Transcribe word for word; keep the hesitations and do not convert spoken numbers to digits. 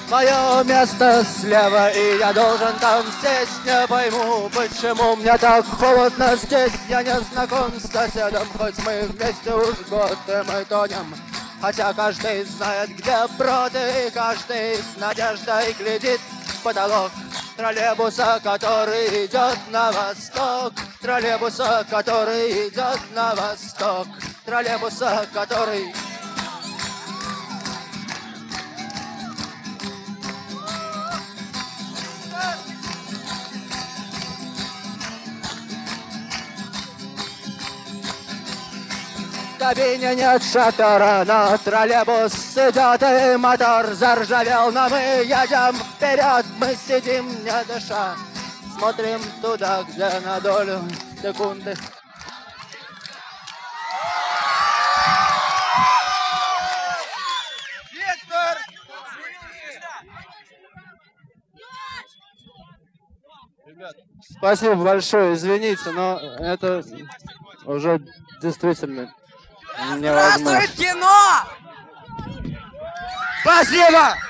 Мое место слева, и я должен там сесть. Не пойму, почему мне так холодно здесь. Я не знаком с соседом, хоть мы вместе уж год, и мы тонем. Хотя каждый знает, где брод, и каждый с надеждой глядит в потолок троллейбуса, который идет на восток. Троллейбуса, который идет на восток. Троллейбуса, который... В кабине нет шатера, но троллейбус идет, и мотор заржавел, но мы едем вперед, мы сидим не дыша, смотрим туда, где на долю секунды. Виктор! Спасибо большое, извините, но это уже действительно невозможно. Здравствует кино! Спасибо!